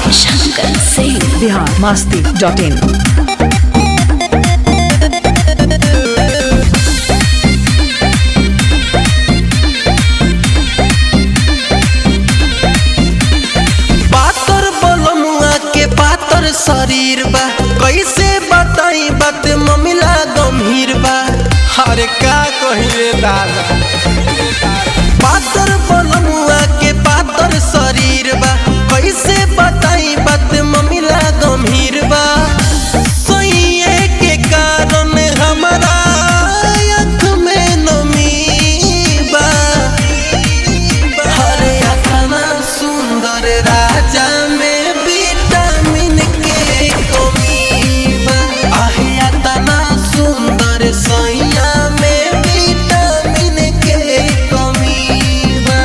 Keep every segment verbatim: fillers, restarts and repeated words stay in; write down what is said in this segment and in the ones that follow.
Shankar Singh. Bihar Masti dot in. पातर बलमुआ के पातर शरीर बा, कैसे बताई बात ममिला गंभीर बा। अरे का कही रे दादा, पातर बलमुआ के पातर शरीर बा, कैसे बताई बात ममिला गंभीर बा। सोइए के कारण हमारा आँख में नमी बा। अरे इतना सुंदर राजा में विटामिन के कमी बा। आहे इतना सुंदर सैया में विटामिन के कमी बा।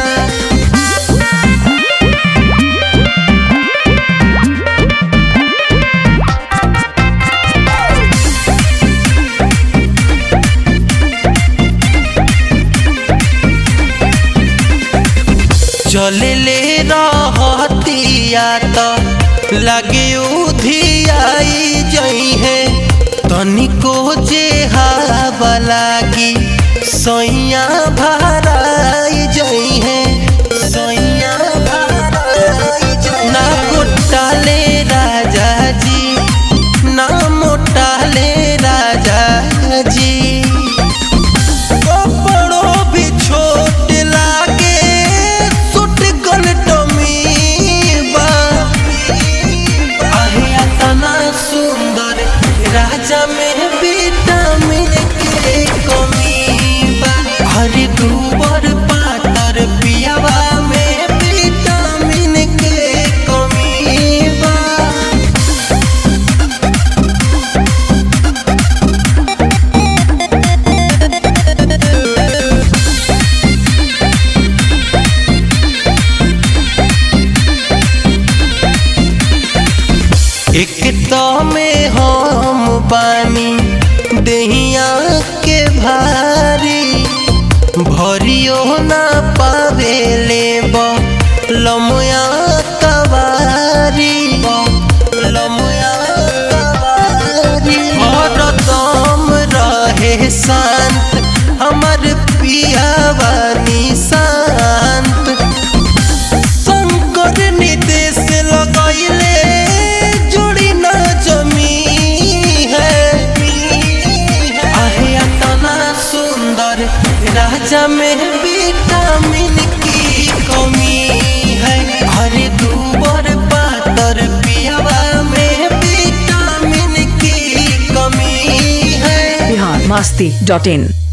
चले ले रहतिया तो लगे उधियाई जई है, तनिको जे हवा लागी सैया भराई जई है। सैया भराई जई ना गोटाले राजा जी, ना मोटाले राजा जी। कपड़ों भी छोट लागे, सुट गल टमी बा। आहे इतना सुंदर राजा में विटामिन के कमी बा। हरे दूबर पातर पियावा में विटामिन के कमी बा। एक तो में हम बानी देहिया के भारी, भरियो ना पावे ले लमुया कवारी। लमुया कवारी हरदम रहे शांत हमर पियावानी शांत। शंकर निदेश लगैले जोड़ी ना जमी है। आहे इतना सुंदर राजा में विटामिन की कमी है। हरे दूबर पातर पियावा में विटामिन की कमी है। बिहार मस्ती डॉट इन।